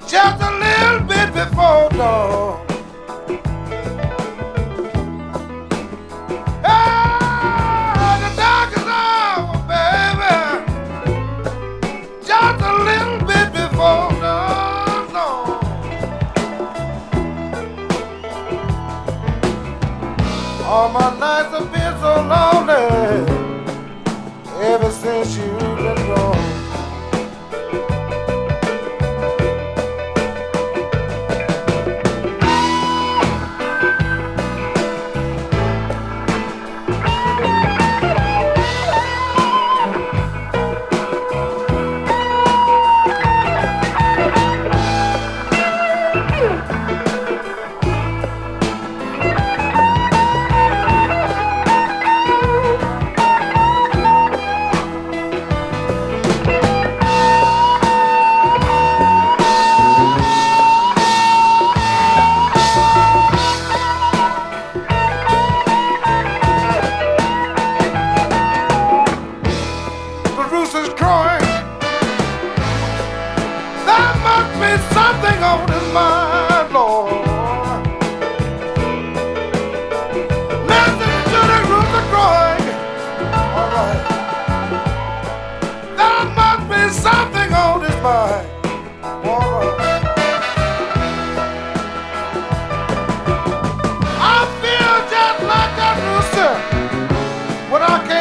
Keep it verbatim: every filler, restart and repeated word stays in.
just a little bit before dawn. Ah, the darkest hour, baby, just a little bit before dawn. dawn. All my nights have been so lonely ever since you've been gone. Rooster's crowing. There must be something on his mind, Lord. Listen to the rooster crowing. All right. There must be something on his mind. All right. I feel just like a rooster when I can't